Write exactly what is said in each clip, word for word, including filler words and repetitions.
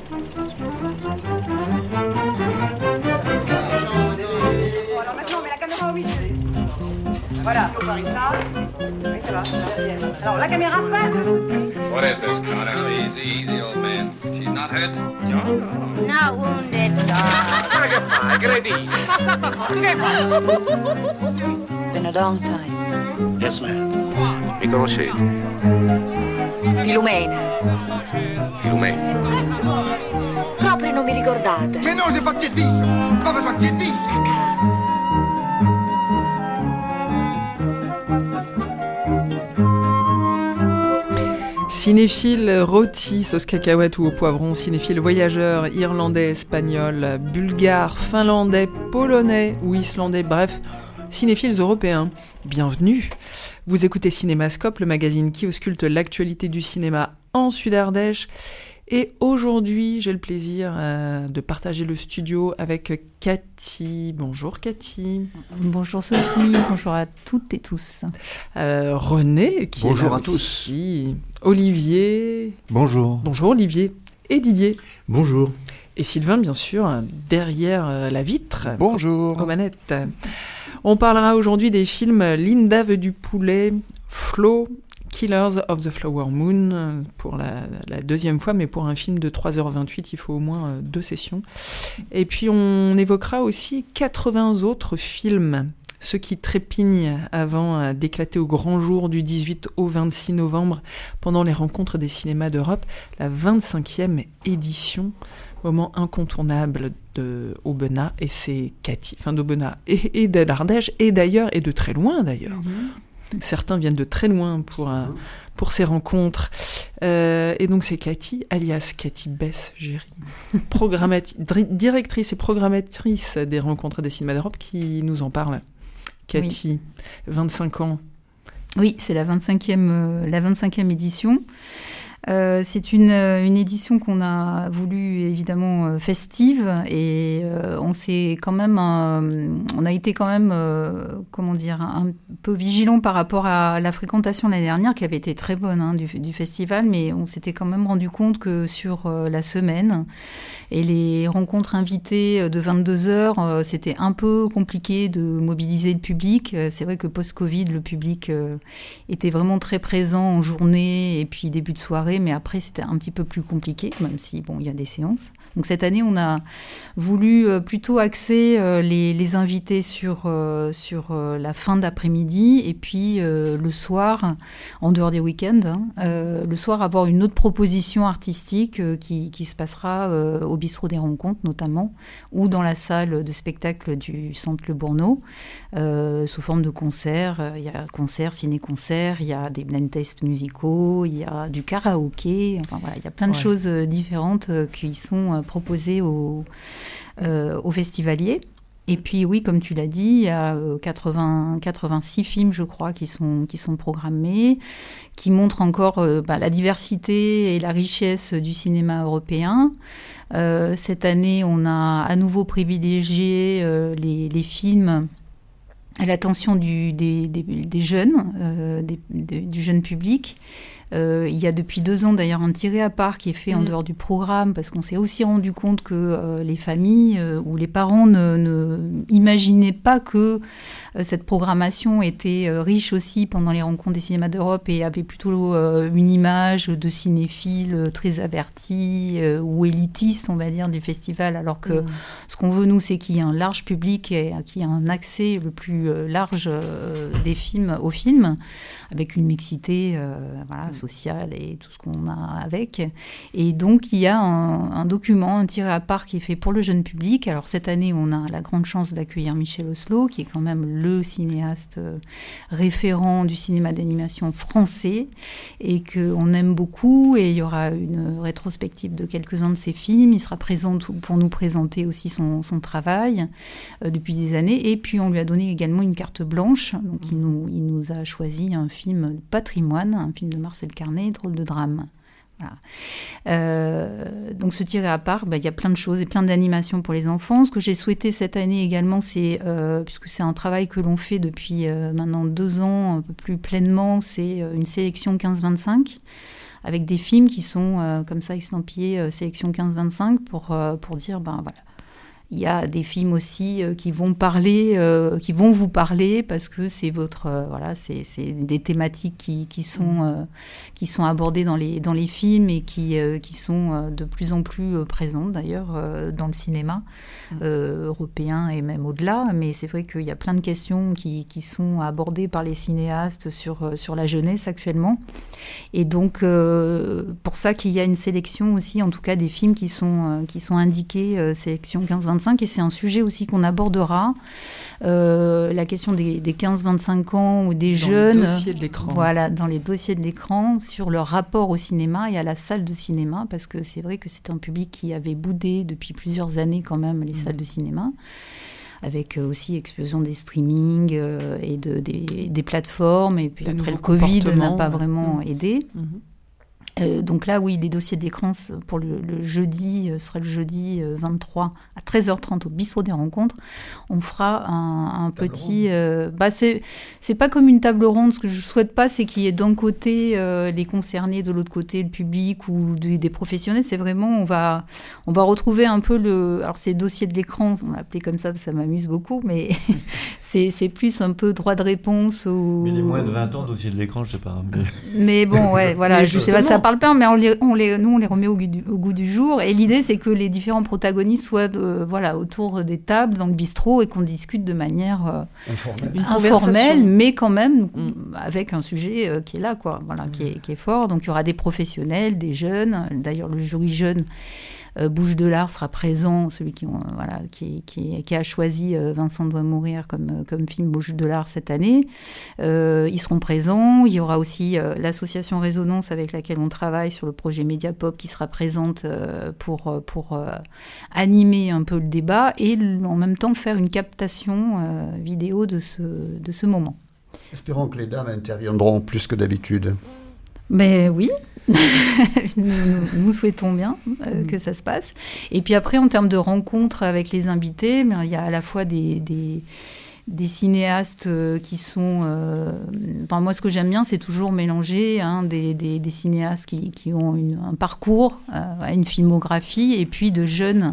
Alors maintenant, on met la caméra au milieu. Voilà, faut faire ça. Oui, ça va. Alors la caméra passe de l'autre côté. What is this, Connor? Easy, easy, old man. She's not hurt? No, no. Not wounded, sir. Ma che fai? Credi? Basta poco, che fai? It's been a long time. Yes, ma'am. Mi conoscete? Filumena. Filumena. Proprio non mi ricordate. Che no, si fa chiedissimo. Come fa chiedissimo? Cinéphile rôti, sauce cacahuète ou au poivron, cinéphile voyageur, irlandais, espagnol, bulgare, finlandais, polonais ou islandais, bref, cinéphiles européens, bienvenue. Vous écoutez Cinémascope, le magazine qui ausculte l'actualité du cinéma en Sud-Ardèche. Et aujourd'hui, j'ai le plaisir euh, de partager le studio avec Cathy. Bonjour Cathy. Bonjour Sophie, bonjour à toutes et tous. Euh, René, qui bonjour est là à tous. aussi. Olivier. Bonjour. Bonjour Olivier. Et Didier. Bonjour. Et Sylvain, bien sûr, derrière la vitre. Bonjour. Aux manettes. On parlera aujourd'hui des films Linda veut du poulet, Flo, Killers of the Flower Moon, pour la, la deuxième fois, mais pour un film de trois heures vingt-huit, il faut au moins deux sessions. Et puis on évoquera aussi quatre-vingts autres films, ceux qui trépignent avant d'éclater au grand jour du dix-huit au vingt-six novembre, pendant les rencontres des cinémas d'Europe, la vingt-cinquième édition, moment incontournable de Aubenas, et c'est Cathy, enfin d'Aubenas et, et de l'Ardèche, et d'ailleurs, et de très loin d'ailleurs. Mm-hmm. Certains viennent de très loin pour, euh, pour ces rencontres. Euh, et donc, c'est Cathy, alias Cathy Bess-Géry, programmati- directrice et programmatrice des rencontres des cinémas d'Europe, qui nous en parle. Cathy, oui. vingt-cinq ans. Oui, c'est la vingt-cinquième, euh, la vingt-cinquième édition. Euh, c'est une, une édition qu'on a voulu évidemment euh, festive et euh, on s'est quand même, euh, on a été quand même, euh, comment dire, un peu vigilant par rapport à la fréquentation l'année dernière qui avait été très bonne hein, du, du festival, mais on s'était quand même rendu compte que sur euh, la semaine et les rencontres invitées de vingt-deux heures, euh, c'était un peu compliqué de mobiliser le public. C'est vrai que post-Covid, le public euh, était vraiment très présent en journée et puis début de soirée. Mais après, c'était un petit peu plus compliqué, même si, bon, il y a des séances. Donc, cette année, on a voulu euh, plutôt axer euh, les, les invités sur, euh, sur euh, la fin d'après-midi et puis euh, le soir, en dehors des week-ends, hein, euh, le soir, avoir une autre proposition artistique euh, qui, qui se passera euh, au Bistrot des Rencontres, notamment, ou dans la salle de spectacle du Centre Le Bourneau, euh, sous forme de concert. Il y a concert, ciné-concert, il y a des blind tests musicaux, il y a du karaoké. Enfin, voilà, il y a plein de ouais. choses différentes qui sont proposées aux, euh, aux festivaliers. Et puis oui, comme tu l'as dit, il y a quatre-vingts, quatre-vingt-six films, je crois, qui sont, qui sont programmés, qui montrent encore euh, bah, la diversité et la richesse du cinéma européen. Euh, cette année, on a à nouveau privilégié euh, les, les films à l'attention du, des, des, des jeunes, euh, des, des, du jeune public. Euh, il y a depuis deux ans d'ailleurs un tiré à part qui est fait mmh. en dehors du programme parce qu'on s'est aussi rendu compte que euh, les familles euh, ou les parents ne, ne imaginaient pas que euh, cette programmation était euh, riche aussi pendant les rencontres des cinémas d'Europe et avait plutôt euh, une image de cinéphiles très avertis euh, ou élitistes, on va dire, du festival, alors que mmh. ce qu'on veut nous, c'est qu'il y ait un large public et qu'il y ait un accès le plus euh, large euh, des films aux films, avec une mixité euh, voilà, sociale et tout ce qu'on a avec. Et donc, il y a un, un document, un tiré à part qui est fait pour le jeune public. Alors, cette année, on a la grande chance d'accueillir Michel Oslo, qui est quand même le cinéaste référent du cinéma d'animation français et qu'on aime beaucoup. Et il y aura une rétrospective de quelques-uns de ses films. Il sera présent pour nous présenter aussi son, son travail euh, depuis des années. Et puis, on lui a donné également une carte blanche. Donc, il nous, il nous a choisi un film de patrimoine, un film de Marcel Carnet, Drôle de drame. Voilà. Euh, donc ce tiré à part, bah, y a plein de choses et plein d'animations pour les enfants. Ce que j'ai souhaité cette année également, c'est, euh, puisque c'est un travail que l'on fait depuis euh, maintenant deux ans, un peu plus pleinement, c'est euh, une sélection quinze vingt-cinq avec des films qui sont euh, comme ça estampillés euh, sélection quinze vingt-cinq pour, euh, pour dire, ben voilà. Il y a des films aussi euh, qui vont parler, euh, qui vont vous parler parce que c'est votre, euh, voilà, c'est, c'est des thématiques qui, qui sont, euh, qui sont abordées dans les, dans les films et qui, euh, qui sont euh, de plus en plus euh, présentes d'ailleurs euh, dans le cinéma euh, européen et même au-delà. Mais c'est vrai qu'il y a plein de questions qui, qui sont abordées par les cinéastes sur, euh, sur la jeunesse actuellement. Et donc, euh, pour ça qu'il y a une sélection aussi, en tout cas des films qui sont, euh, qui sont indiqués, euh, sélection quinze vingt-cinq. Et c'est un sujet aussi qu'on abordera, euh, la question des, des quinze vingt-cinq ans ou des dans jeunes. Dans les dossiers de l'écran. Voilà, dans les dossiers de l'écran, sur leur rapport au cinéma et à la salle de cinéma, parce que c'est vrai que c'est un public qui avait boudé depuis plusieurs années quand même les mmh. salles de cinéma, avec euh, aussi explosion des streamings euh, et de, des, des plateformes, et puis des après le Covid n'a pas vraiment mmh. aidé. Mmh. Euh, donc là, oui, les dossiers d'écran pour le, le jeudi, euh, sera le jeudi euh, vingt-trois à treize heures trente au bistrot des rencontres. On fera un, un petit... Euh, bah c'est, c'est pas comme une table ronde. Ce que je souhaite pas, c'est qu'il y ait d'un côté euh, les concernés, de l'autre côté le public ou de, des professionnels. C'est vraiment, on va, on va retrouver un peu le... Alors, c'est dossier de l'écran, on l'a appelé comme ça, parce que ça m'amuse beaucoup, mais c'est, c'est plus un peu droit de réponse. Ou... Mais les moins de vingt ans, dossier de l'écran, je sais pas. Mais, mais bon, ouais, voilà, je sais pas, ça parle pas, mais on les, on les, nous, on les remet au goût, du, au goût du jour. Et l'idée, c'est que les différents protagonistes soient de, voilà, autour des tables, dans le bistrot, et qu'on discute de manière euh, informelle. informelle, mais quand même mmh. avec un sujet euh, qui est là, quoi, voilà, mmh. qui, est, qui est fort. Donc, il y aura des professionnels, des jeunes. D'ailleurs, le jury jeune Euh, Bouche de l'Art sera présent, celui qui, ont, voilà, qui, qui, qui a choisi euh, Vincent doit mourir comme, comme film Bouche de l'Art cette année. Euh, ils seront présents. Il y aura aussi euh, l'association Résonance avec laquelle on travaille sur le projet Mediapop qui sera présente euh, pour, pour euh, animer un peu le débat et en même temps faire une captation euh, vidéo de ce, de ce moment. Espérons que les dames interviendront plus que d'habitude. Mais oui, nous, nous, nous souhaitons bien euh, mmh. que ça se passe. Et puis après, en termes de rencontres avec les invités, mais il y a à la fois des, des, des cinéastes euh, qui sont... Euh, enfin, moi, ce que j'aime bien, c'est toujours mélanger hein, des, des, des cinéastes qui, qui ont une, un parcours, euh, une filmographie, et puis de jeunes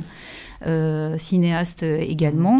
euh, cinéastes également.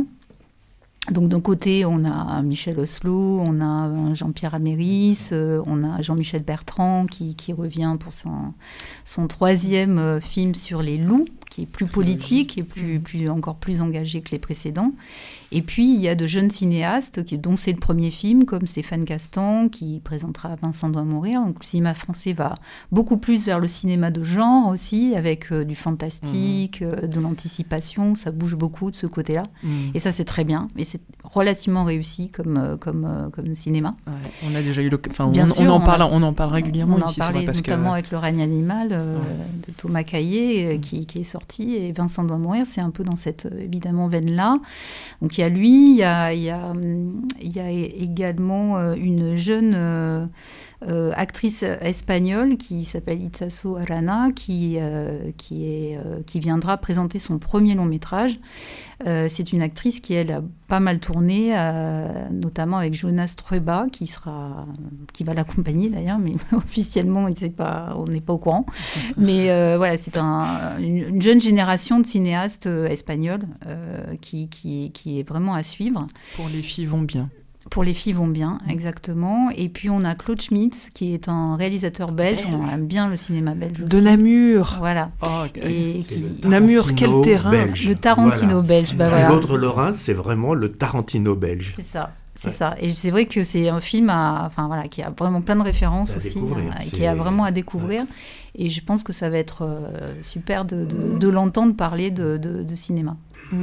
Donc d'un côté, on a Michel Oslo, on a Jean-Pierre Améris, euh, on a Jean-Michel Bertrand qui, qui revient pour son, son troisième euh, film sur les loups, qui est plus politique et plus, plus, encore plus engagé que les précédents. Et puis, il y a de jeunes cinéastes, qui, dont c'est le premier film, comme Stéphane Castan, qui présentera Vincent doit mourir. Donc, le cinéma français va beaucoup plus vers le cinéma de genre aussi, avec euh, du fantastique, mmh. euh, de l'anticipation. Ça bouge beaucoup de ce côté-là. Mmh. Et ça, c'est très bien. Et c'est relativement réussi comme, euh, comme, euh, comme cinéma. Ouais, on a déjà eu le... Enfin, on, sûr, on, en parle, a... on en parle régulièrement on ici. On en parlait parce notamment que... avec Le règne animal euh, ouais. de Thomas Caillet, euh, qui, qui est sorti. Et Vincent doit mourir, c'est un peu dans cette, évidemment, veine-là. Donc, il y a lui, il y a, il y a, il y a également une jeune euh, euh, actrice espagnole qui s'appelle Itzazo Arana, qui, euh, qui, est, euh, qui viendra présenter son premier long-métrage. Euh, c'est une actrice qui, elle, a pas mal tourné, euh, notamment avec Jonas Trueba, qui, sera, qui va l'accompagner d'ailleurs, mais officiellement, il sait pas, on n'est pas au courant. Mais euh, voilà, c'est un, une, une jeune génération de cinéastes euh, espagnols euh, qui, qui, qui est vraiment à suivre. Pour les filles vont bien. Pour les filles vont bien, exactement. Et puis on a Claude Schmitz, qui est un réalisateur belge. belge. On aime bien le cinéma belge aussi. De Namur. Voilà. Oh, et qui... Namur, quel terrain. Belge. Le Tarantino voilà. belge. Bah, voilà. L'autre Lorrain, c'est vraiment le Tarantino belge. C'est ça. C'est ouais. ça. Et c'est vrai que c'est un film à, enfin, voilà, qui a vraiment plein de références à aussi, hein, qui a vraiment à découvrir. Ouais. Et je pense que ça va être euh, super de, de, de l'entendre parler de, de, de cinéma. Mmh.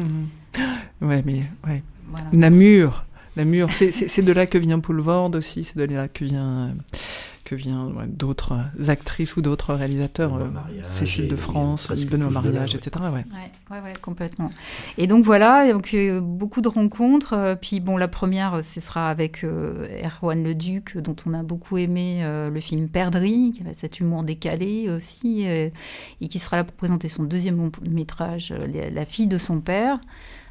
Ouais, mais ouais. Voilà. Namur. Namur, c'est, c'est, c'est de là que vient Paul Vord aussi, c'est de là que vient, que vient ouais, d'autres actrices ou d'autres réalisateurs, euh, Cécile de France, Benoît Mariage, et cetera. Ouais. Ouais, ouais, ouais, complètement. Et donc voilà, donc, euh, beaucoup de rencontres. Euh, puis bon, la première, ce sera avec euh, Erwan Leduc, dont on a beaucoup aimé euh, le film Perdrix, qui avait cet humour décalé aussi, euh, et qui sera là pour présenter son deuxième long métrage, La fille de son père.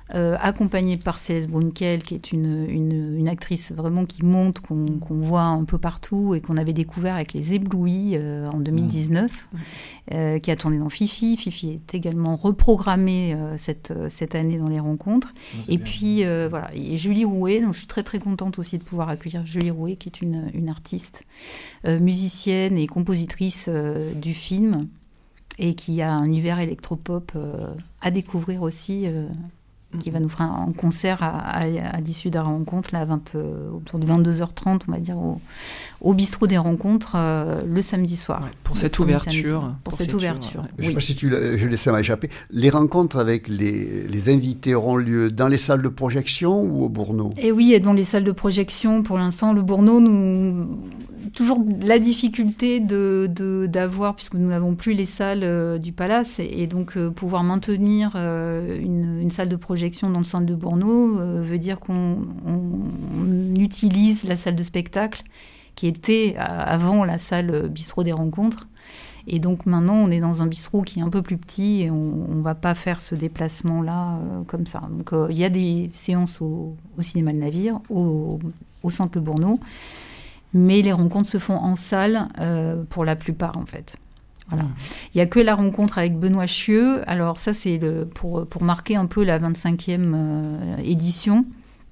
euh, accompagnée par Céleste Brunkel, qui est une, une, une actrice vraiment qui monte, qu'on, qu'on voit un peu partout et qu'on avait découvert avec Les Éblouis euh, en deux mille dix-neuf, mmh. euh, qui a tourné dans Fifi. Fifi est également reprogrammée euh, cette, cette année dans les rencontres. Oh, et bien. Puis, euh, voilà, et Julie Rouet, donc je suis très très contente aussi de pouvoir accueillir Julie Rouet, qui est une, une artiste, euh, musicienne et compositrice euh, du film, et qui a un univers électropop euh, à découvrir aussi, euh, qui va nous faire un concert à, à, à l'issue de la rencontre, là, vingt, euh, autour de vingt-deux heures trente, on va dire, au, au bistrot des rencontres, euh, le samedi soir. Ouais, pour cette ouverture. Pour, pour cette, cette ouverture. Ouais. Je ne sais pas si tu l'as, je laissais m'échapper. Les rencontres avec les, les invités auront lieu dans les salles de projection ou au Bourneau ? Et oui, et dans les salles de projection, pour l'instant, le Bourneau, nous... toujours la difficulté de, de, d'avoir, puisque nous n'avons plus les salles euh, du Palace, et, et donc euh, pouvoir maintenir euh, une, une salle de projection dans le centre de Bourneau euh, veut dire qu'on on, on utilise la salle de spectacle qui était avant la salle bistrot des rencontres. Et donc maintenant, on est dans un bistrot qui est un peu plus petit et on ne va pas faire ce déplacement-là euh, comme ça. Donc il euh, y a des séances au, au cinéma de Navire, au, au centre Le Bourneau, mais les rencontres se font en salle euh, pour la plupart, en fait. Voilà. Il n'y a que la rencontre avec Benoît Chieux. Alors ça, c'est le, pour, pour marquer un peu la vingt-cinquième euh, édition.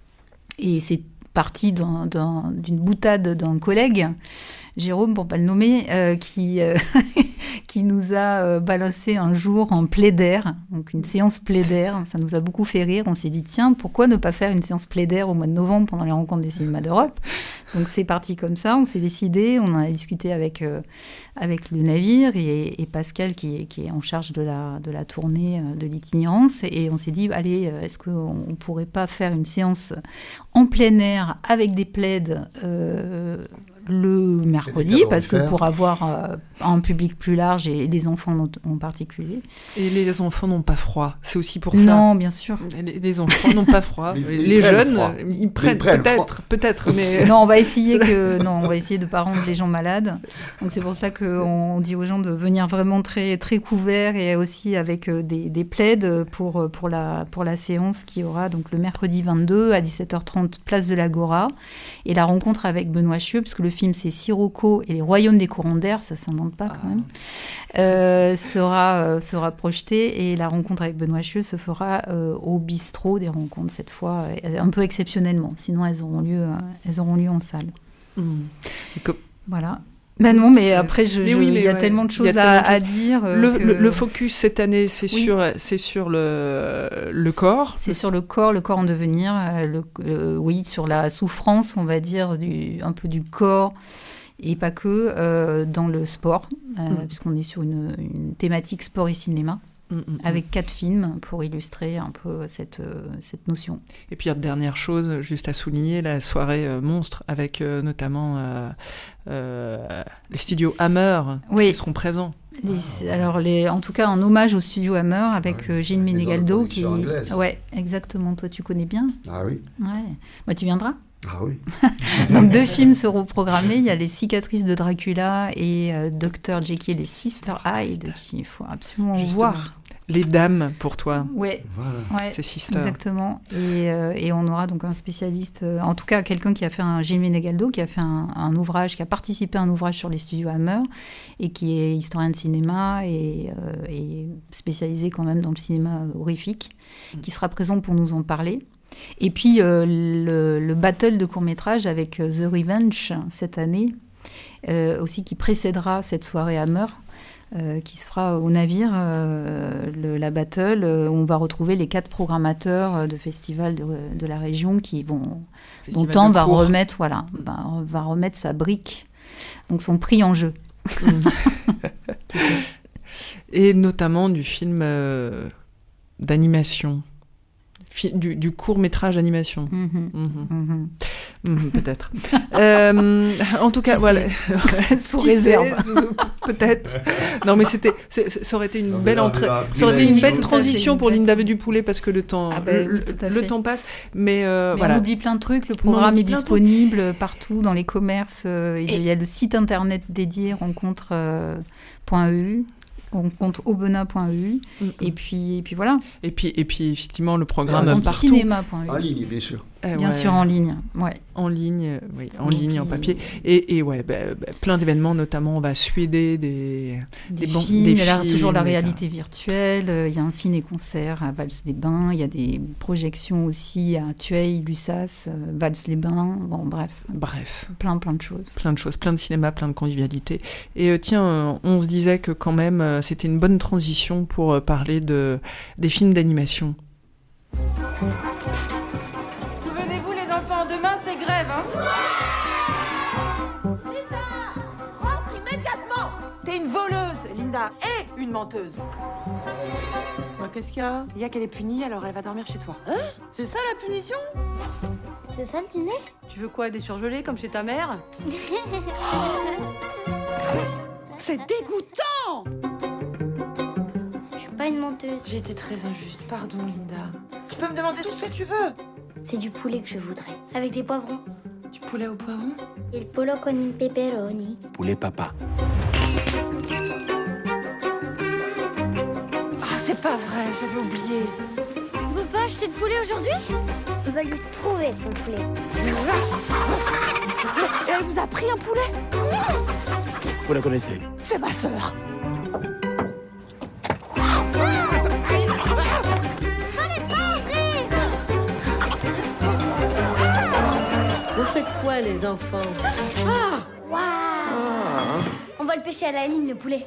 Et c'est parti d'un, d'un, d'une boutade d'un collègue, Jérôme, pour ne pas le nommer, euh, qui, euh, qui nous a euh, balancé un jour en plaidaire, donc une séance plaidaire. Ça nous a beaucoup fait rire. On s'est dit, tiens, pourquoi ne pas faire une séance plaidaire au mois de novembre pendant les rencontres des cinémas d'Europe ? Donc c'est parti comme ça, on s'est décidé, on en a discuté avec, euh, avec le navire et, et Pascal qui est, qui est en charge de la, de la tournée euh, de l'itinérance. Et on s'est dit, allez, est-ce qu'on ne pourrait pas faire une séance en plein air avec des plaids euh, le mercredi, parce que pour avoir euh, un public plus large et les enfants en particulier. Et les enfants n'ont pas froid, c'est aussi pour ça. Non, bien sûr. Les, les enfants n'ont pas froid. les, les ils jeunes, froid. ils prennent, ils prennent peut-être, froid. peut-être, mais... Non, on va essayer que, non, on va essayer de pas rendre les gens malades. Donc c'est pour ça qu'on dit aux gens de venir vraiment très, très couverts et aussi avec des, des plaids pour, pour, la, pour la séance qui aura donc le mercredi vingt-deux à dix-sept heures trente, place de l'Agora. Et la rencontre avec Benoît Chieux, parce que le film c'est Sirocco et les royaumes des courants d'air, ça ne s'invente pas quand même, euh, sera, euh, sera projetée. Et la rencontre avec Benoît Chieux se fera euh, au bistrot des rencontres cette fois, un peu exceptionnellement. Sinon, elles auront lieu, euh, elles auront lieu en salle. Mmh. Que... Voilà. Ben non, mais après, je, mais je, oui, il y a ouais, tellement de choses tellement à, de... à dire. Euh, le, que... le, le focus cette année, c'est, oui. sur, c'est sur le, le corps. C'est sur le corps, le corps en devenir. Euh, le, euh, oui, sur la souffrance, on va dire, du, un peu du corps. Et pas que, euh, dans le sport, euh, mmh. puisqu'on est sur une, une thématique sport et cinéma, mmh, mmh. avec quatre films pour illustrer un peu cette, euh, cette notion. Et puis, dernière chose, juste à souligner, la soirée euh, monstre, avec euh, notamment euh, euh, les studios Hammer oui. qui seront présents. Les, alors, les, en tout cas, en hommage au studio Hammer, avec ouais, euh, Gilles Menegaldo. Qui, ouais, exactement, toi tu connais bien. Ah oui. Ouais. Bah, tu viendras. Ah oui. Donc deux films seront programmés. Il y a Les cicatrices de Dracula et euh, docteur Jekyll et Sister Hyde qu'il faut absolument Justement. voir. Les dames pour toi. Ouais. Voilà. ouais c'est Sister. Exactement. Et, euh, et on aura donc un spécialiste, euh, en tout cas quelqu'un qui a fait un Gilles Menegaldo, qui a fait un, un ouvrage, qui a participé à un ouvrage sur les studios Hammer et qui est historien de cinéma et, euh, et spécialisé quand même dans le cinéma horrifique, mmh. qui sera présent pour nous en parler. Et puis euh, le, le battle de court-métrage avec euh, The Revenge cette année, euh, aussi qui précédera cette soirée Hammer, euh, qui se fera au navire, euh, le, la battle, euh, où on va retrouver les quatre programmateurs de festivals de, de la région qui vont, dont un va remettre, voilà, va, va remettre sa brique, donc son prix en jeu. Et notamment du film euh, d'animation. Du, du court-métrage d'animation. Mm-hmm. Mm-hmm. Mm-hmm. Mm, peut-être. euh, en tout cas, Qui voilà. Sous réserve. Peut-être. Non, mais c'était, ça aurait été une non, belle entrée. Ça aurait été une belle transition pour Linda veut du poulet parce que le temps, ah ben, le, oui, le temps passe. Mais, euh, mais voilà. on oublie plein de trucs. Le programme est disponible partout dans les commerces. Euh, il y a le site internet dédié rencontre point e u. compte aubenas point e u. Mm-hmm. Et puis, et puis voilà. Et puis, et puis effectivement, le programme euh, partout. cinéma point e u. En ligne, bien sûr. Euh, bien ouais. sûr, en ligne. Ouais. En ligne, oui, en ligne, en papier. Et, et ouais, bah, bah, plein d'événements, notamment, on va suéder des, des, des, bon, films. des il y a films. toujours la réalité virtuelle. Il euh, y a un ciné-concert à Vals-les-Bains. Il y a des projections aussi à Tueil, Lussas, euh, Vals-les-Bains. Bon, bref. Bref. Plein, plein de choses. Plein de choses, plein de cinéma, plein de convivialité. Et euh, tiens, euh, on se disait que quand même, euh, c'était une bonne transition pour euh, parler de, des films d'animation. Souvenez-vous, les enfants, demain, c'est grève, hein. Linda, rentre immédiatement. T'es une voleuse, Linda, et une menteuse. Bah, qu'est-ce qu'il y a? Il y a qu'elle est punie, alors elle va dormir chez toi. Hein? C'est ça, la punition? C'est ça, le dîner? Tu veux quoi, des surgelés, comme chez ta mère? C'est dégoûtant! Je suis pas une menteuse. J'ai été très injuste, pardon, Linda. Tu peux me demander tout ce que tu veux. C'est du poulet que je voudrais, avec des poivrons. Du poulet au poivron? Il pollo con un pepperoni. Poulet papa. Ah, c'est pas vrai, j'avais oublié. On peut pas acheter de poulet aujourd'hui? On va lui trouver son poulet. Et elle vous a pris un poulet? Vous la connaissez? C'est ma sœur. Vous faites quoi, les enfants? Ah, wow. Ah. On va le pêcher à la ligne, le poulet.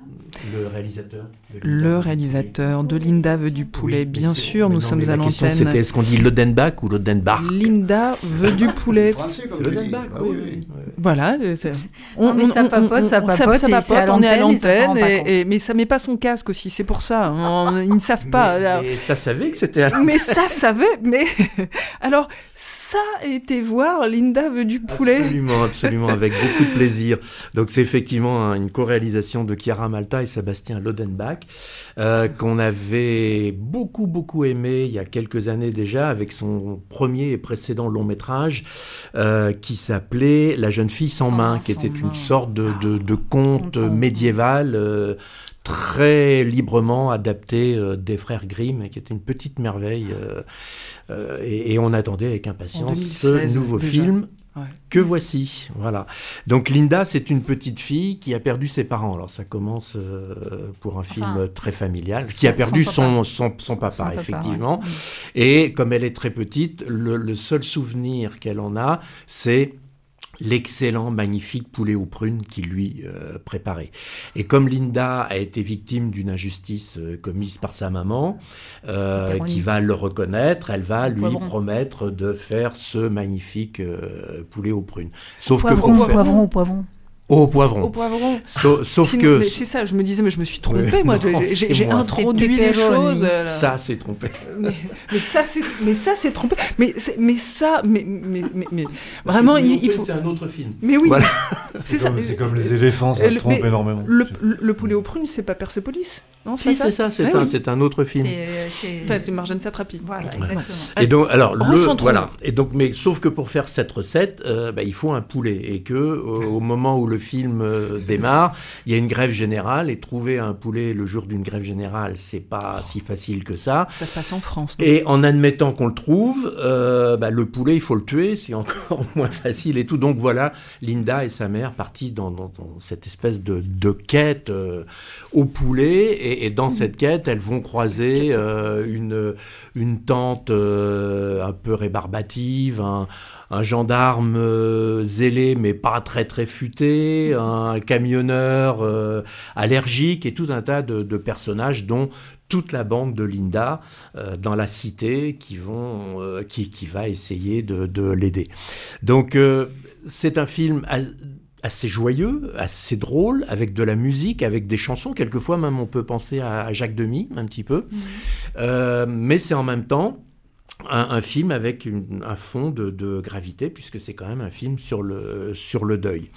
Le réalisateur. Le réalisateur de Linda veut du poulet, oui, bien sûr, nous sommes à l'antenne. C'était est-ce qu'on dit Lodenbach ou Lodenbach? Linda veut du poulet. Français, comme c'est Lodenbach, oui, oui, oui. oui. Voilà. C'est... On, non, mais ça papote, on, ça papote, ça, ça papote, on est à l'antenne, et, et, et, mais ça met pas son casque aussi, c'est pour ça. On, ils ne savent pas. Mais, mais ça savait que c'était à l'antenne. Mais ça savait, mais alors ça a été voir Linda veut du poulet. Absolument, absolument, avec beaucoup de plaisir. Donc c'est effectivement une co-réalisation de Chiara Malta et Sébastien Lodenbach, euh, qu'on avait beaucoup, beaucoup aimé il y a quelques années déjà, avec son premier et précédent long métrage, euh, qui s'appelait La jeune fille sans, sans main, main, qui était main. Une sorte de, de, de conte médiéval, euh, très librement adapté euh, des frères Grimm, et qui était une petite merveille. Euh, euh, et, et on attendait avec impatience ce nouveau déjà. Film. Ouais. Que voici, voilà. Donc Linda, c'est une petite fille qui a perdu ses parents. Alors ça commence euh, pour un film enfin, très familial, qui a perdu son, son, son, son papa, son effectivement. Papa, ouais. Et comme elle est très petite, le, le seul souvenir qu'elle en a, c'est l'excellent, magnifique poulet aux prunes qu'il lui euh, préparait. Et comme Linda a été victime d'une injustice euh, commise par sa maman, euh, qui va le reconnaître, elle va lui poivron. promettre de faire ce magnifique euh, poulet aux prunes. Sauf poivron, que pour poivron, faire... au poivron. Au poivron. Au poivron. Sa- sauf Sinon, que... Mais c'est ça, je me disais, mais je me suis trompée, oui, moi. non, j'ai j'ai moi. introduit des choses. Là. Ça, c'est trompé. Mais, mais ça, c'est, mais ça, c'est trompé. Mais, c'est, mais ça, mais, mais, mais, mais vraiment, il, il faut. C'est un autre film. Mais oui. Voilà. C'est, c'est, comme, c'est comme les éléphants, ça le, trompe énormément. Le, le, le poulet aux prunes, c'est pas Persépolis, non? Si, c'est ça, c'est, ça, un, c'est un autre film. C'est, c'est... Enfin, c'est Marjane Satrapi. Voilà, exactement. Et donc, alors, le, voilà. Et donc, mais sauf que pour faire cette recette, euh, bah, il faut un poulet, et que au, au moment où le film euh, démarre, il y a une grève générale, et trouver un poulet le jour d'une grève générale, c'est pas si facile que ça. Ça se passe en France. Et en admettant qu'on le trouve, euh, bah, le poulet, il faut le tuer, c'est encore moins facile et tout. Donc voilà, Linda et sa mère partis dans, dans, dans cette espèce de, de quête euh, au poulet, et, et dans mmh. cette quête, elles vont croiser euh, une, une tante euh, un peu rébarbative, un, un gendarme euh, zélé mais pas très très futé, un camionneur euh, allergique, et tout un tas de, de personnages dont toute la bande de Linda euh, dans la cité qui, vont, euh, qui, qui va essayer de, de l'aider. Donc euh, c'est un film assez joyeux, assez drôle, avec de la musique, avec des chansons. Quelquefois même on peut penser à Jacques Demy un petit peu. Mmh. Euh, mais c'est en même temps Un, un film avec une, un fond de, de gravité, puisque c'est quand même un film sur le, sur le deuil.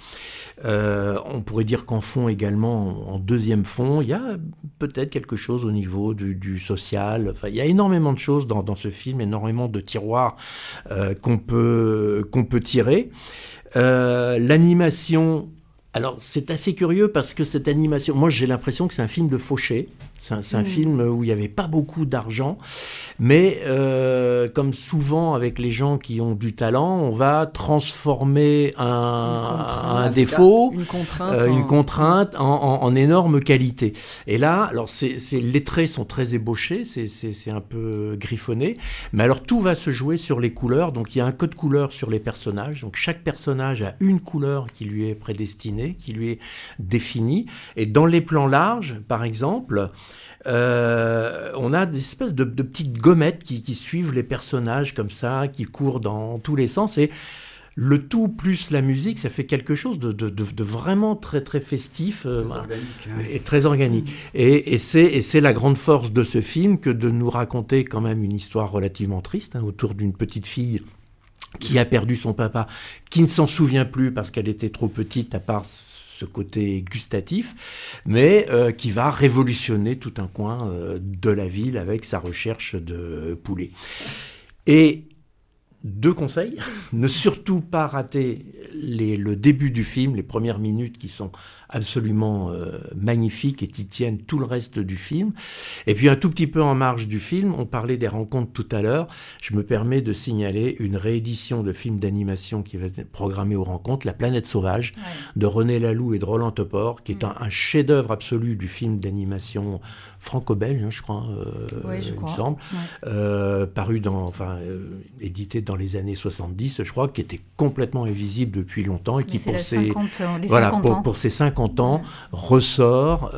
Euh, on pourrait dire qu'en fond également, en deuxième fond, il y a peut-être quelque chose au niveau du, du social. Enfin, il y a énormément de choses dans, dans ce film, énormément de tiroirs euh, qu'on peut, qu'on peut tirer. Euh, l'animation Alors, c'est assez curieux parce que cette animation... Moi, j'ai l'impression que c'est un film de fauché. C'est un, c'est un mmh. film où il n'y avait pas beaucoup d'argent. Mais euh, comme souvent avec les gens qui ont du talent, on va transformer un, un défaut, une contrainte, euh, une en... contrainte en, en, en énorme qualité. Et là, alors c'est, c'est, les traits sont très ébauchés, c'est, c'est, c'est un peu griffonné. Mais alors, tout va se jouer sur les couleurs. Donc, il y a un code couleur sur les personnages. Donc, chaque personnage a une couleur qui lui est prédestinée, qui lui est définie. Et dans les plans larges, par exemple... Euh, on a des espèces de, de petites gommettes qui, qui suivent les personnages comme ça, qui courent dans tous les sens, et le tout plus la musique, ça fait quelque chose de, de, de, de vraiment très très festif, euh, très organique, hein. et très organique. Et, et, c'est, et c'est la grande force de ce film que de nous raconter quand même une histoire relativement triste, hein, autour d'une petite fille qui a perdu son papa, qui ne s'en souvient plus parce qu'elle était trop petite, à part ce côté gustatif, mais euh, qui va révolutionner tout un coin euh, de la ville avec sa recherche de poulet. Et deux conseils, ne surtout pas rater les, le début du film, les premières minutes qui sont absolument euh, magnifiques et qui tiennent tout le reste du film. Et puis un tout petit peu en marge du film, on parlait des rencontres tout à l'heure, je me permets de signaler une réédition de film d'animation qui va être programmée aux rencontres, La Planète Sauvage, ouais. de René Laloux et de Roland Topor, qui est un, un chef-d'œuvre absolu du film d'animation franco-belge, hein, je crois, euh, ouais, je il crois. me semble, ouais. euh, paru dans, enfin, euh, édité dans les années soixante-dix, je crois, qui était complètement invisible depuis longtemps et qui, pour ses, cinquante, les voilà, cinquante pour, ans. pour ses cinquante ans, ouais. ressort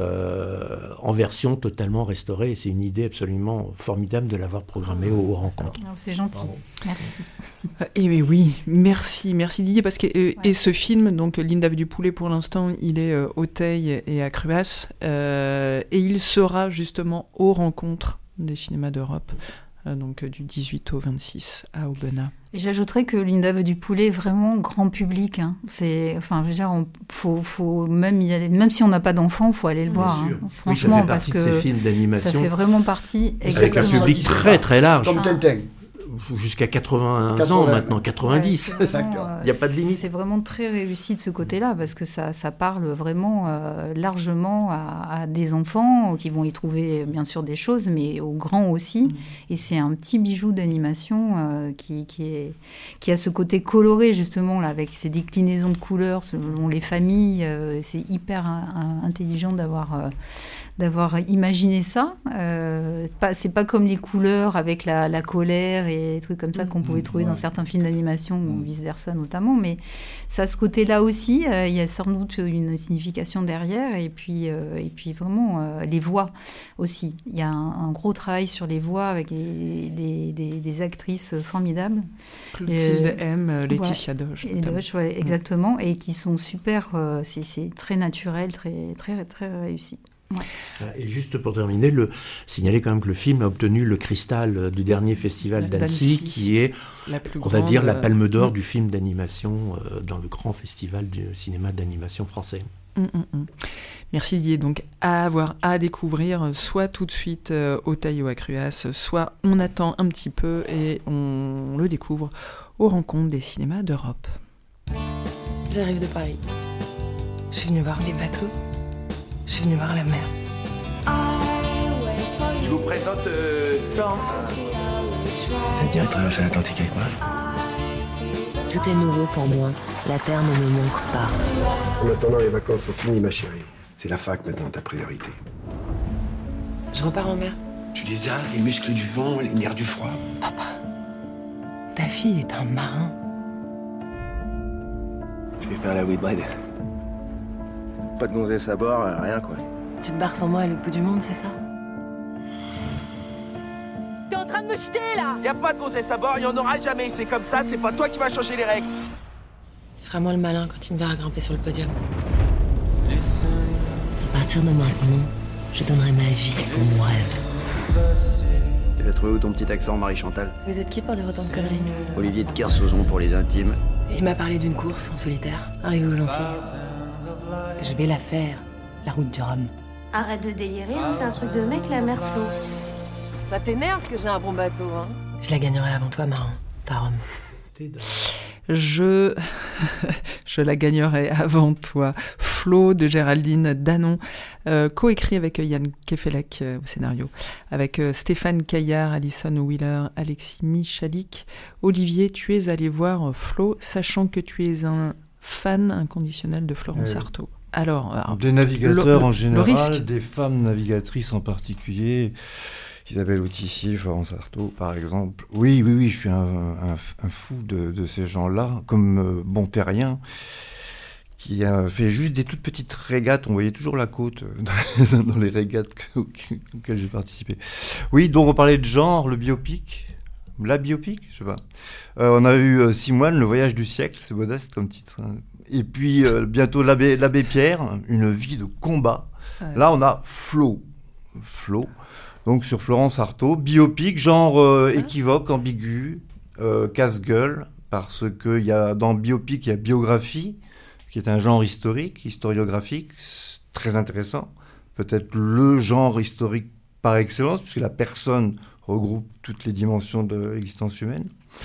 euh, en version totalement restaurée. Et c'est une idée absolument formidable de l'avoir programmée aux, aux rencontres. Oh, c'est gentil. Bravo. Merci. Et mais oui, merci, merci Didier, parce que euh, ouais. et ce film, donc L'Inde du poulet, pour l'instant, il est euh, au Teil et à Cruas, euh, et il sera justement aux rencontres des cinémas d'Europe. Donc du dix-huit au vingt-six à Aubenas. Et j'ajouterais que Linda veut du poulet est vraiment grand public. Hein. C'est, enfin, je veux dire, on, faut, faut même y aller, même si on n'a pas d'enfant, faut aller le Bien voir. sûr. Hein. Franchement, oui, ça fait parce partie que de ces films d'animation. Ça fait vraiment partie. Avec un public très très large. Comme Tintin. Jusqu'à quatre-vingts ans maintenant, quatre-vingt-dix. Ouais, il n'y a pas de limite. C'est vraiment très réussi de ce côté-là, parce que ça, ça parle vraiment euh, largement à, à des enfants qui vont y trouver bien sûr des choses, mais aux grands aussi. Mmh. Et c'est un petit bijou d'animation euh, qui, qui, est, qui a ce côté coloré, justement, là, avec ses déclinaisons de couleurs selon les familles. Euh, c'est hyper un, intelligent d'avoir... Euh, d'avoir imaginé ça. Euh, pas, c'est pas comme les couleurs avec la, la colère et des trucs comme ça qu'on pouvait trouver ouais. dans certains films d'animation ou vice-versa notamment, mais ça, ce côté-là aussi, euh, il y a sans doute une signification derrière, et puis, euh, et puis vraiment euh, les voix aussi. Il y a un, un gros travail sur les voix avec des, des, des, des actrices formidables. Clotilde euh, M, Laetitia ouais, Doche. Et Doche, ouais, exactement, et qui sont super, euh, c'est, c'est très naturel, très, très, très réussi. Ouais. Et juste pour terminer, le, signaler quand même que le film a obtenu le cristal du dernier festival d'Annecy, d'Annecy, qui est, on va dire, la palme d'or euh... du film d'animation euh, dans le grand festival du cinéma d'animation français. Mmh, mmh. Merci Didier. Donc à avoir à découvrir, soit tout de suite euh, au Teil ou à Cruas, soit on attend un petit peu et on le découvre aux rencontres des cinémas d'Europe. J'arrive de Paris. Je suis venue voir les bateaux. Je suis venue voir la mer. Je vous présente euh... Florence. Ça te dirait de traverser l'Atlantique avec moi? Tout est nouveau pour moi. La terre ne me manque pas. En attendant, les vacances sont finies, ma chérie. C'est la fac maintenant ta priorité. Je repars en mer. Tu les as, les muscles du vent, les nerfs du froid. Papa, ta fille est un marin. Je vais faire la Whitbread. Pas de gonzesse à bord, rien quoi. Tu te barres sans moi à l'autre bout du monde, c'est ça? T'es en train de me jeter là! Y a pas de gonzesse à bord, y en aura jamais, c'est comme ça, c'est pas toi qui vas changer les règles. Feras-moi le malin quand il me verra grimper sur le podium. À partir de maintenant, je donnerai ma vie pour mon rêve. Tu l'as trouvé où ton petit accent, Marie-Chantal? Vous êtes qui pour dire autant de conneries? Olivier de Kersauzon pour les intimes. Il m'a parlé d'une course en solitaire, arrivé aux Antilles. Je vais la faire, la route du Rhum. Arrête de délirer, hein, c'est un truc de mec, la mer Flo. Ça t'énerve que j'ai un bon bateau, hein? Je la gagnerai avant toi, marin, ta Rhum. Je, je la gagnerai avant toi. Flo de Géraldine Danon, euh, coécrit avec Yann Kefelec euh, au scénario, avec euh, Stéphane Caillard, Alison Wheeler, Alexis Michalik. Olivier, tu es allé voir euh, Flo, sachant que tu es un fan inconditionnel de Florence euh, Artaud. Alors, alors, des navigateurs le, en général, le risque... des femmes navigatrices en particulier. Isabelle Autissier, Florence Artaud, par exemple. Oui, oui, oui, je suis un, un, un fou de, de ces gens-là, comme euh, Bonterrien, qui a fait juste des toutes petites régates. On voyait toujours la côte dans, dans les régates que, auxquelles j'ai participé. Oui, donc on parlait de genre, le biopic. La biopic, je sais pas. Euh, on a eu euh, Simoine, Le voyage du siècle, c'est modeste comme titre. Hein. Et puis euh, bientôt l'abbé, l'abbé Pierre, Une vie de combat. Ouais. Là, on a Flo. Flo. Donc sur Florence Artaud, biopic, genre euh, équivoque, ambigu, euh, casse-gueule, parce que y a, dans biopic, il y a biographie, qui est un genre historique, historiographique, très intéressant. Peut-être le genre historique par excellence, puisque la personne regroupe toutes les dimensions de l'existence humaine.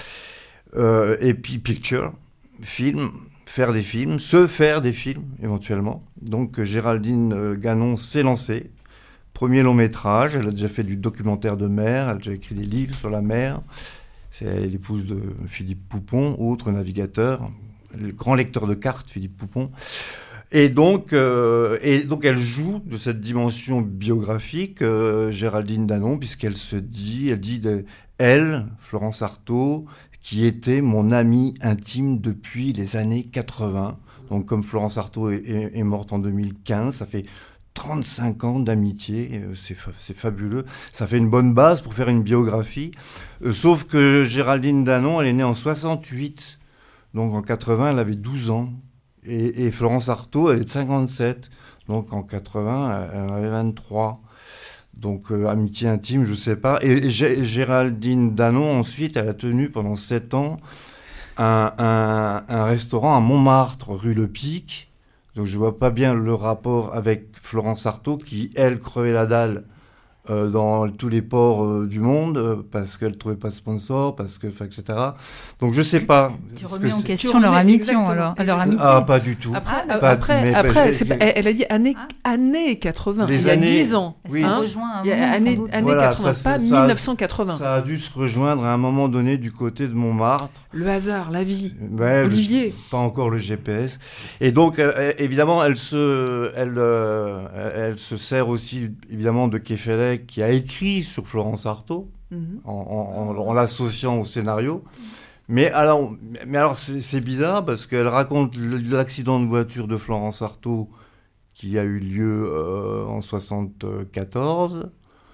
Euh, et puis picture, film, faire des films, se faire des films, éventuellement. Donc Géraldine euh, Danon s'est lancée. Premier long métrage, elle a déjà fait du documentaire de mer, elle a déjà écrit des livres sur la mer. C'est elle est l'épouse de Philippe Poupon, autre navigateur, le grand lecteur de cartes, Philippe Poupon. Et donc, euh, et donc elle joue de cette dimension biographique, euh, Géraldine Danon, puisqu'elle se dit, elle dit de, elle, Florence Artaud, qui était mon amie intime depuis les années quatre-vingts. Donc comme Florence Artaud est, est, est morte en deux mille quinze, ça fait trente-cinq ans d'amitié, c'est, fa- c'est fabuleux. Ça fait une bonne base pour faire une biographie. Euh, sauf que Géraldine Danon, elle est née en soixante-huit. Donc en quatre-vingts, elle avait douze ans. Et, et Florence Artaud, elle est de cinquante-sept. Donc en quatre-vingts, elle avait vingt-trois. Donc euh, amitié intime, je sais pas. Et, et G- Géraldine Danon, ensuite, elle a tenu pendant sept ans un, un, un restaurant à Montmartre, rue Le Pic. Donc je vois pas bien le rapport avec Florence Artaud qui, elle, crevait la dalle euh, dans tous les ports euh, du monde euh, parce qu'elle trouvait pas de sponsor, parce que, et cetera. Donc je sais pas. Tu remets en question leur amitié, alors, leur amitié. Ah, pas du tout. Après, pas, après, mais, après mais, c'est pas, elle, elle a dit années, ah. années quatre-vingts, les il y a années, dix ans. Oui. Hein, il y a années, années voilà, quatre-vingts, ça, pas ça, mille neuf cent quatre-vingts. Ça a dû se rejoindre à un moment donné du côté de Montmartre. Le hasard, la vie, ouais, Olivier. Le, pas encore le G P S. Et donc, euh, évidemment, elle se, elle, euh, elle se sert aussi, évidemment, de Kefelec, qui a écrit sur Florence Artaud, mm-hmm. en, en, en, en l'associant au scénario. Mais alors, mais alors c'est, c'est bizarre, parce qu'elle raconte l'accident de voiture de Florence Artaud, qui a eu lieu euh, en soixante-quatorze.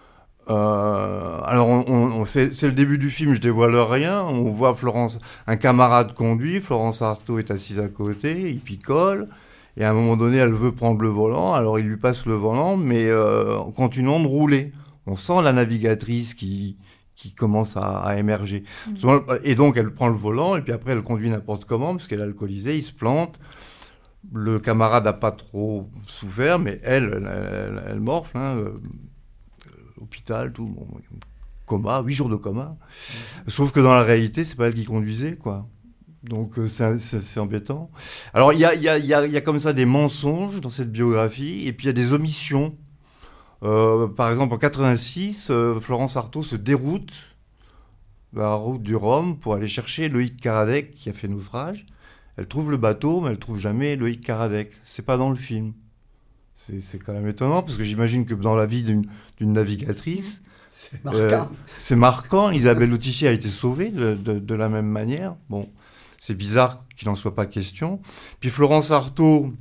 Euh, alors, on, on, c'est, c'est le début du film, je dévoile rien. On voit Florence, un camarade conduit, Florence Artaud est assise à côté, il picole, et à un moment donné, elle veut prendre le volant, alors il lui passe le volant, mais euh, en continuant de rouler. On sent la navigatrice qui, qui commence à, à émerger. Mmh. Et donc, elle prend le volant, et puis après, elle conduit n'importe comment, parce qu'elle est alcoolisée, il se plante. Le camarade n'a pas trop souffert, mais elle, elle, elle, elle morfle, hein, euh, hôpital, tout, bon, coma, huit jours de coma. Mmh. Sauf que dans la réalité, c'est pas elle qui conduisait, quoi. Donc euh, c'est, c'est, c'est embêtant. Alors il y a, y, a, y, a, y a comme ça des mensonges dans cette biographie, et puis il y a des omissions. Euh, par exemple, en quatre-vingt-six, euh, Florence Artaud se déroute de la route du Rhum pour aller chercher Loïc Karadec qui a fait naufrage. Elle trouve le bateau, mais elle trouve jamais Loïc Karadec. C'est pas dans le film. C'est, c'est quand même étonnant, parce que j'imagine que dans la vie d'une, d'une navigatrice, c'est marquant. Euh, c'est marquant. Isabelle Autissier a été sauvée de, de, de la même manière. Bon, c'est bizarre qu'il n'en soit pas question. Puis Florence Artaud,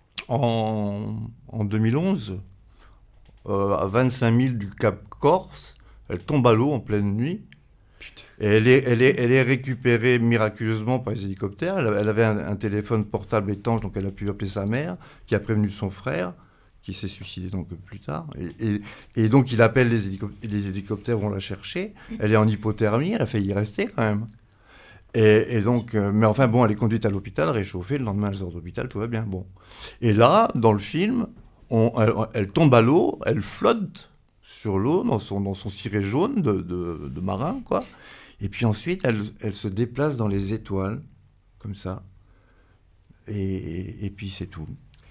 en, en deux mille onze, euh, à vingt-cinq milles du Cap Corse, elle tombe à l'eau en pleine nuit. Putain. Et elle est, elle, est, elle est récupérée miraculeusement par les hélicoptères. Elle, elle avait un, un téléphone portable étanche, donc elle a pu appeler sa mère, qui a prévenu son frère, qui s'est suicidé donc plus tard. Et, et, et donc il appelle les hélicoptères, les hélicoptères vont la chercher. Elle est en hypothermie, elle a failli y rester quand même. Et, et donc, euh, mais enfin bon, elle est conduite à l'hôpital, réchauffée. Le lendemain, elle sort de l'hôpital, tout va bien. Bon. Et là, dans le film, on, elle, elle tombe à l'eau, elle flotte sur l'eau dans son, dans son ciré jaune de, de, de marin, quoi. Et puis ensuite, elle, elle se déplace dans les étoiles. comme ça. Et, et puis c'est tout.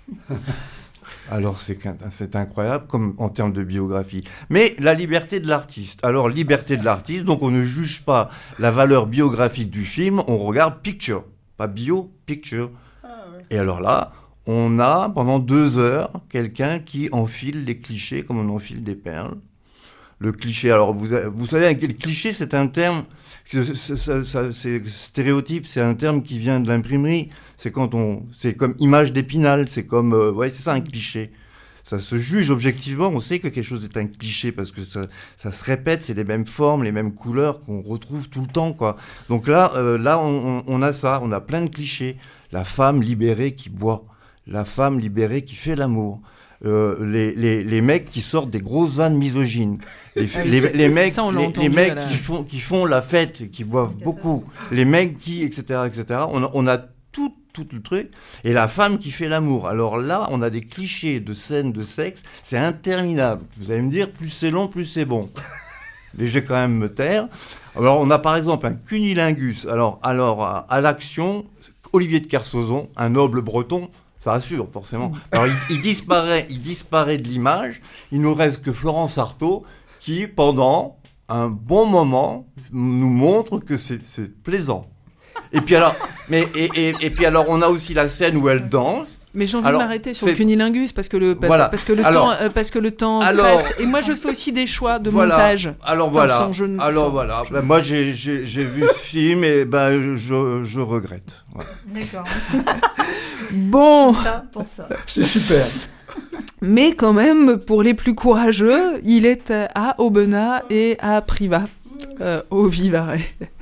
Alors c'est, c'est incroyable comme en termes de biographie. Mais la liberté de l'artiste. Alors liberté de l'artiste, donc on ne juge pas la valeur biographique du film, on regarde picture, pas bio, picture. Ah, ouais. Et alors là, on a pendant deux heures quelqu'un qui enfile les clichés comme on enfile des perles. Le cliché, alors vous, vous savez, le cliché c'est un terme, c'est, ça, ça, c'est stéréotype, c'est un terme qui vient de l'imprimerie. C'est quand on, c'est comme image d'Épinal, c'est comme, euh, ouais, c'est ça un cliché. Ça se juge objectivement, on sait que quelque chose est un cliché parce que ça, ça se répète, c'est les mêmes formes, les mêmes couleurs qu'on retrouve tout le temps, quoi. Donc là, euh, là, on, on a ça, on a plein de clichés. La femme libérée qui boit, la femme libérée qui fait l'amour. Euh, les, les, les mecs qui sortent des grosses vannes misogynes, les, ah oui, les, c'est, les c'est mecs, ça, les, les mecs la... qui font qui font la fête, qui boivent beaucoup, les mecs qui et cetera et cetera. On a, on a tout tout le truc et la femme qui fait l'amour. Alors là, on a des clichés de scènes de sexe, c'est interminable. Vous allez me dire, plus c'est long, plus c'est bon. Mais je vais quand même me taire. Alors on a par exemple un cunilingus. Alors alors à, à l'action, Olivier de Kersauzon, un noble breton. Ça rassure, forcément. Alors, il, il, disparaît, il disparaît de l'image. Il nous reste que Florence Artaud, qui, pendant un bon moment, nous montre que c'est, c'est plaisant. Et puis alors, mais, et, et, et puis alors, on a aussi la scène où elle danse. Mais j'ai envie alors, de m'arrêter sur le cunilingus parce que le, voilà. parce que le alors, temps, euh, parce que le temps alors, passe. Et moi, je fais aussi des choix de voilà. montage. Alors enfin, voilà. Je, alors sans, voilà. Je... Ben, moi, j'ai, j'ai, j'ai vu ce film et ben, je, je regrette. Voilà. D'accord. Bon. Tout ça pour ça. C'est super. Mais quand même, pour les plus courageux, il est à Aubenas et à Privas, euh, au Vivarais.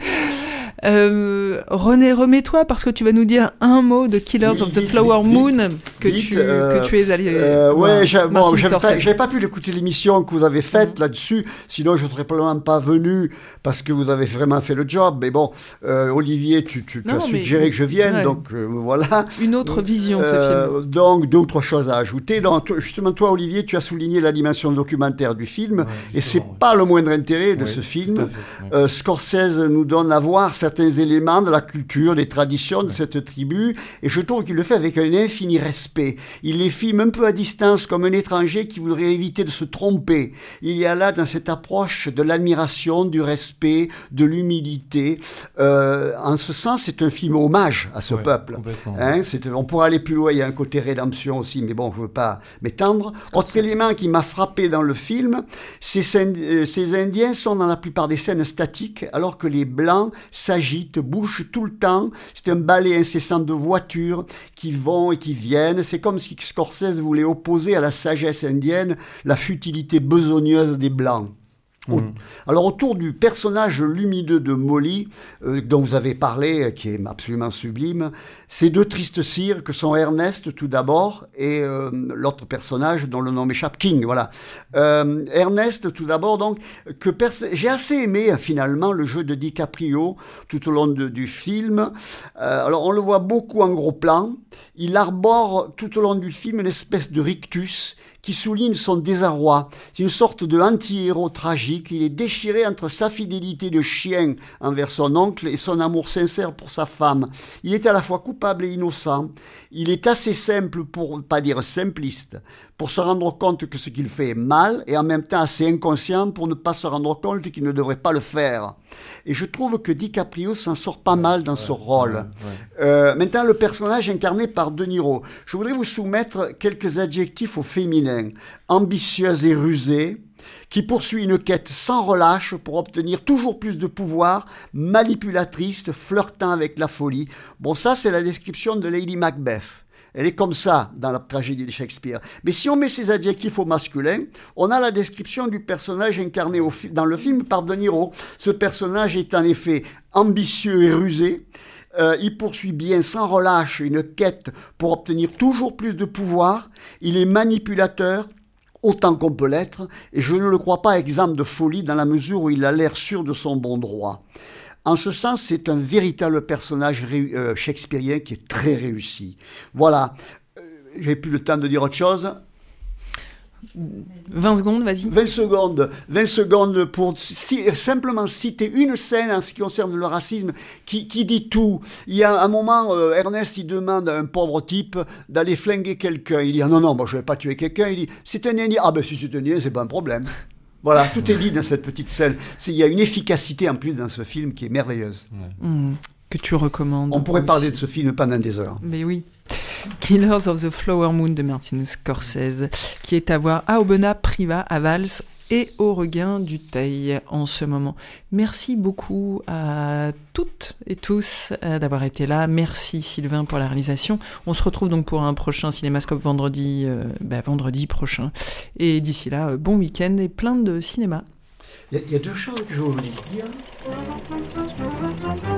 Euh, René, remets-toi parce que tu vas nous dire un mot de Killers oui, of the vite, Flower vite, Moon que, vite, tu, euh, que tu es allé euh, voir. Ouais, j'ai, bon, j'avais, pas, j'avais pas pu l'écouter l'émission que vous avez faite mmh. là-dessus, sinon je ne serais probablement pas venu parce que vous avez vraiment fait le job. Mais bon, euh, Olivier, tu, tu, tu non, as suggéré mais, que je vienne, ouais. donc euh, voilà. Une autre vision de euh, ce film. Donc deux ou trois choses à ajouter. Donc, justement, toi, Olivier, tu as souligné la dimension documentaire du film, ouais, et c'est ouais. pas le moindre intérêt de ouais, ce film. Fait, ouais. euh, Scorsese nous donne à voir certains éléments de la culture, des traditions de cette tribu, et je trouve qu'il le fait avec un infini respect. Il les filme un peu à distance comme un étranger qui voudrait éviter de se tromper. Il y a là dans cette approche de l'admiration, du respect, de l'humilité. Euh, en ce sens, c'est un film hommage à ce ouais, peuple. Hein, c'est, on pourrait aller plus loin, il y a un côté rédemption aussi, mais bon, je ne veux pas m'étendre. Autre élément qui m'a frappé dans le film, c'est ces, ces Indiens sont dans la plupart des scènes statiques, alors que les Blancs s'agitent, bougent tout le temps. C'est un balai incessant de voitures qui vont et qui viennent. C'est comme si Scorsese voulait opposer à la sagesse indienne la futilité besogneuse des Blancs. Mmh. Alors autour du personnage lumineux de Molly, euh, dont vous avez parlé, qui est absolument sublime, ces deux tristes cires que sont Ernest tout d'abord et euh, l'autre personnage dont le nom m'échappe, King, voilà. Euh, Ernest tout d'abord, donc, que pers- j'ai assez aimé finalement le jeu de DiCaprio tout au long de, du film. Euh, alors on le voit beaucoup en gros plan, il arbore tout au long du film une espèce de rictus qui souligne son désarroi. C'est une sorte de anti-héros tragique. Il est déchiré entre sa fidélité de chien envers son oncle et son amour sincère pour sa femme. Il est à la fois coupable et innocent. Il est assez simple, pour pas dire simpliste, pour se rendre compte que ce qu'il fait est mal, et en même temps assez inconscient pour ne pas se rendre compte qu'il ne devrait pas le faire. Et je trouve que DiCaprio s'en sort pas mal dans ouais, ce rôle. Ouais, ouais. Euh, maintenant, le personnage incarné par De Niro. Je voudrais vous soumettre quelques adjectifs au féminin. Ambitieuse et rusée, qui poursuit une quête sans relâche pour obtenir toujours plus de pouvoir, manipulatrice, flirtant avec la folie. Bon, ça, c'est la description de Lady Macbeth. Elle est comme ça dans la tragédie de Shakespeare. Mais si on met ces adjectifs au masculin, on a la description du personnage incarné au fi- dans le film par De Niro. Ce personnage est en effet ambitieux et rusé. Euh, il poursuit bien sans relâche une quête pour obtenir toujours plus de pouvoir. Il est manipulateur, autant qu'on peut l'être, et je ne le crois pas exempt de folie dans la mesure où il a l'air sûr de son bon droit. En ce sens, c'est un véritable personnage ré- euh, shakespearien qui est très réussi. Voilà, euh, j'ai plus le temps de dire autre chose. vingt secondes, vas-y. vingt secondes. vingt secondes pour si, simplement citer une scène en ce qui concerne le racisme qui, qui dit tout. Il y a un moment, euh, Ernest, il demande à un pauvre type d'aller flinguer quelqu'un. Il dit, ah non, non, moi je vais pas tuer quelqu'un. Il dit, c'est un Indien. Ah ben si c'est un Indien, c'est pas un problème. Voilà, tout est dit dans cette petite scène. C'est, il y a une efficacité en plus dans ce film qui est merveilleuse. Ouais. Mmh, que tu recommandes. On pourrait aussi parler de ce film pendant des heures. Mais oui. Killers of the Flower Moon de Martin Scorsese, qui est à voir à Aubenas, Privas, à Vals et au Regain du Teil en ce moment. Merci beaucoup à toutes et tous euh, d'avoir été là. Merci Sylvain pour la réalisation. On se retrouve donc pour un prochain Cinémascope vendredi, euh, bah, vendredi prochain. Et d'ici là, euh, bon week-end et plein de cinéma. Il y, y a deux choses que je voulais dire.